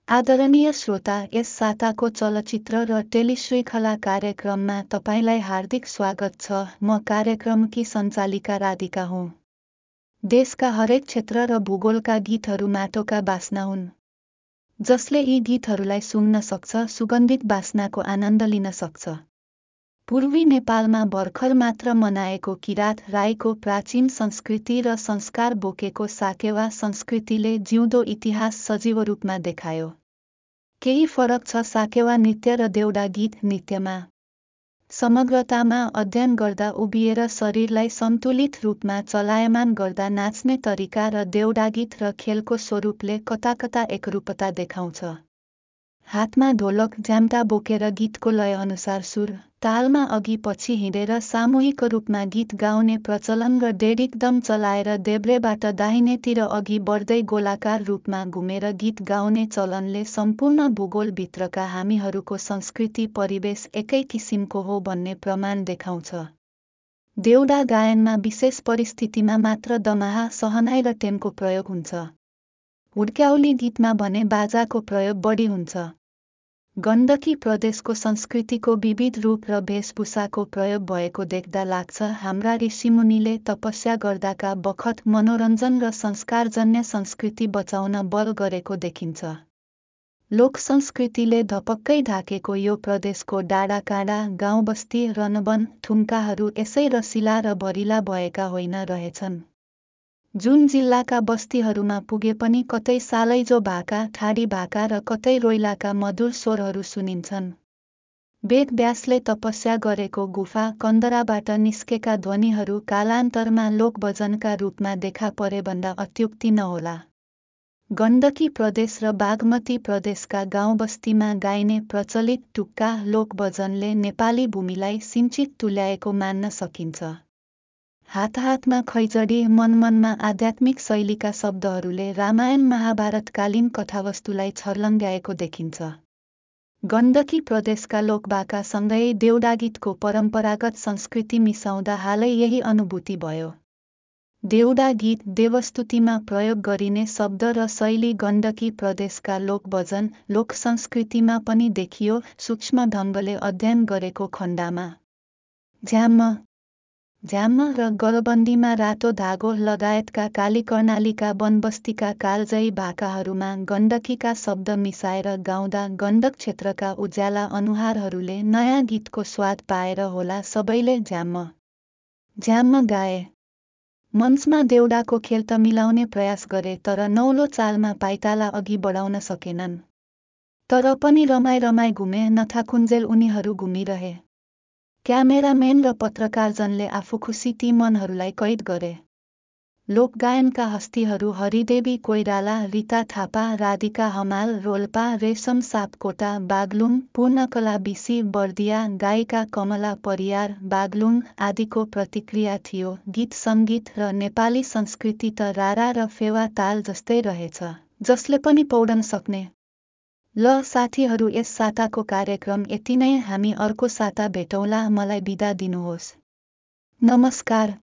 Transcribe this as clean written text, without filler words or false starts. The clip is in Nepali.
आदरणीय श्रोता, यस साताको चलचित्र र टेलिश्रृङ्खला कार्यक्रममा तपाईलाई हार्दिक स्वागत छ। म कार्यक्रमकी सञ्चालिका राधिका हुँ। देशका हरेक क्षेत्र र भूगोलका गीतहरू माटोका बास्ना हुन्, जसले यी गीतहरूलाई सुन्न सक्छ, सुगन्धित बास्नाको आनन्द लिन सक्छ। पूर्वी नेपालमा भर्खर मात्र मनाएको किरात राईको प्राचीन संस्कृति र संस्कार बोकेको साकेवा संस्कृतिले जिउँदो इतिहास सजीव रूपमा देखायो। केही फरक छ साकेवा नृत्य र देउडा गीत नृत्यमा। समग्रतामा अध्ययन गर्दा उभिएर शरीरलाई सन्तुलित रूपमा चलायमान गर्दा नाच्ने तरिका र देउडा गीत र खेलको स्वरूपले कता एकरूपता देखाउँछ। हातमा ढोलक झ्याम्टा बोकेर गीतको लय अनुसार सुर, तालमा अघि पछि हिँडेर सामूहिक रूपमा गीत गाउने प्रचलन र डेडिकदम चलाएर देब्रेबाट दाहिनेतिर अघि बढ्दै गोलाकार रूपमा घुमेर गीत गाउने चलनले सम्पूर्ण भूगोलभित्रका हामीहरूको संस्कृति परिवेश एकै किसिमको हो भन्ने प्रमाण देखाउँछ। देउडा गायनमा विशेष परिस्थितिमा मात्र दमाहा, सहनाई र टेमको प्रयोग हुन्छ। हुड्क्याउली गीतमा भने बाजाको प्रयोग बढी हुन्छ। गण्डकी प्रदेशको संस्कृतिको विविध रूप र वेशभूषाको प्रयोग भएको देख्दा लाग्छ हाम्रा ऋषिमुनिले तपस्या गर्दाका बखत मनोरञ्जन र संस्कारजन्य संस्कृति बचाउन बल गरेको देखिन्छ। लोक संस्कृतिले धपक्कै ढाकेको यो प्रदेशको डाँडाकाँडा, गाउँबस्ती, रनवन, थुम्काहरू यसै रसिला र भरिला भएका होइन रहेछन्। जुन जिल्लाका बस्तीहरूमा पुगे पनि कतै सालैजो भाका, ठाडी भाका र कतै रोइलाका मधुर स्वरहरू सुनिन्छन्। वेद व्यासले तपस्या गरेको गुफा कन्दराबाट निस्केका ध्वनिहरू कालान्तरमा लोकभजनका रूपमा देखा परे भन्दा अत्युक्ति नहोला। गण्डकी प्रदेश र बागमती प्रदेशका गाउँबस्तीमा गाइने प्रचलित टुक्का लोकभजनले नेपाली भूमिलाई सिञ्चित तुल्याएको मान्न सकिन्छ। हात-हातमा खैँचडी, मन-मनमा आध्यात्मिक शैलीका शब्दहरूले रामायण महाभारतकालीन कथावस्तुलाई छर्लङ्ग्याएको देखिन्छ। गण्डकी प्रदेशका लोकभाकासँगै देउडा गीतको परम्परागत संस्कृति मिसाउँदा हालै यही अनुभूति भयो। देउडा गीत, देवस्तुतिमा प्रयोग गरिने शब्द र शैली गण्डकी प्रदेशका लोकभजन, लोक संस्कृतिमा पनि देखियो। सूक्ष्म ढङ्गले अध्ययन गरेको खण्डमा झ्याम्म र गलबन्दीमा रातो धागो लगायतका कालीकर्णालीका वनबस्तीका कालजयी भाकाहरूमा गण्डकीका शब्द मिसाएर गाउँदा गण्डक क्षेत्रका उज्याला अनुहारहरूले नयाँ गीतको स्वाद पाएर होला सबैले झ्याम्म गाए। मञ्चमा देउडाको खेल त मिलाउने प्रयास गरे तर नौलो चालमा पाइताला अघि बढाउन सकेनन्। तर पनि रमाई घुमे, नथाकुन्जेल उनीहरू घुमिरहे। क्यामेरामेन र पत्रकारजनले आफू खुसी ती मनहरूलाई कैद गरे। लोकगायनका हस्तीहरू हरिदेवी कोइराला, रीता थापा, राधिका हमाल, रोल्पा, रेशम सापकोटा, बागलुङ, पूर्णकला बिसी, बर्दिया, गायिका कमला परियार, बागलुङ आदिको प्रतिक्रिया थियो। गीत सङ्गीत र नेपाली संस्कृति त रारा र फेवा ताल जस्तै रहेछ, जसले पनि पौडन सक्ने। ल साथीहरू, यस साताको कार्यक्रम यति नै। हामी अर्को साता भेटौँला। मलाई बिदा दिनुहोस्। नमस्कार।